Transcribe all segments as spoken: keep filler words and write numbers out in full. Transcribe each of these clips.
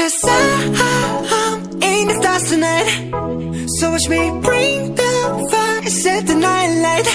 'Cause I'm in the stars tonight. So watch me bring the fire, set the night light.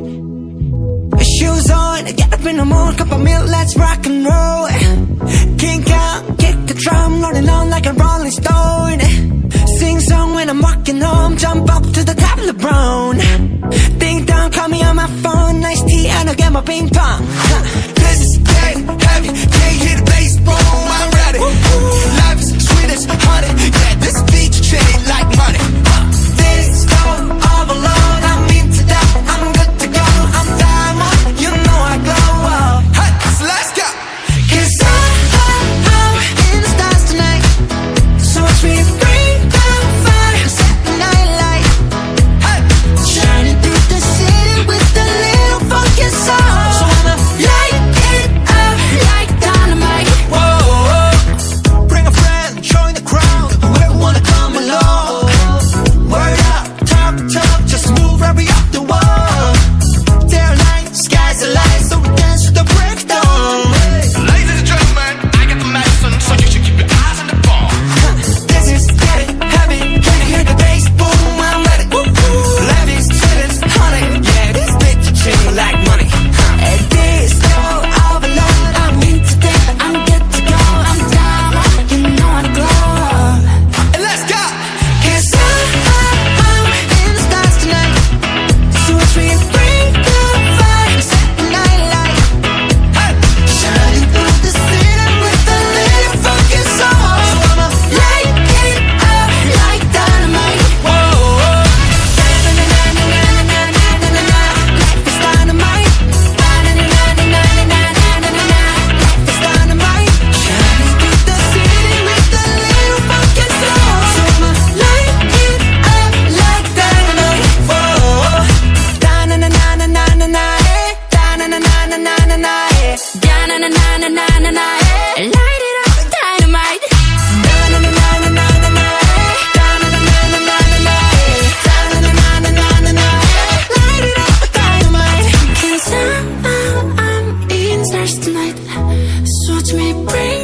Shoes on, get up in the morning, cup of milk, let's rock and roll. Kink out, kick the drum, rolling on like a rolling stone. Sing song when I'm walking home, jump up to the top of the brown. Ding dong, call me on my phone, nice tea and I'll get my ping pong. This is getting heavy, can't hear the bass, boom, I'm ready. Life is sweet as honey, yeah, this beat chain like money. This all overload, I'm into that, I'm good to go, I'm diamond, you know I glow up. Hey, so let's go. 'Cause I, I, I'm in the stars tonight. So watch me bring the fire, set the night light. Hey, shining through the city with a little funky soul. So I'ma light it up like dynamite. Whoa, whoa. Bring a friend, join the crowd, whoever wanna come along. Word up, talk, talk, just move right we up the wall. There are lights, sky's the light, so we dance to the breakdown. Ladies and gentlemen, I got the medicine, so you should keep your eyes on the ball. This is getting heavy, can you hear the bass? Boom, I'm ready. Life is sweet as honey, yeah, this bitch chain like money. And this all overload, I'm into that, I'm good to go, I'm down, you know I glow. And let's go. 'Cause I, I, I'm in the stars tonight. So watch me bring the fire, set the night light. Hey, shining through the city with a little funky soul. So I'ma light it up like dynamite. Whoa, whoa. Na-na-na-na-na-na-na-na-na-na. Life is dynamite. Na-na-na-na-na-na-na-na-na-na. Life is dynamite. Shining through the city with a little funky soul. So I'ma light it up like dynamite. Whoa. Da-na-na-na-na-na-na-na. Da-na-na-na-na-na-na. Da-na-na-na-na-na-na. Light it up, dynamite. Da-na-na-na-na-na-na. Da-na-na-na-na-na-na. Da-na-na-na-na-na-na. Light it up, dynamite. 'Cause I'm, I'm, I'm in stars tonight. So watch me bring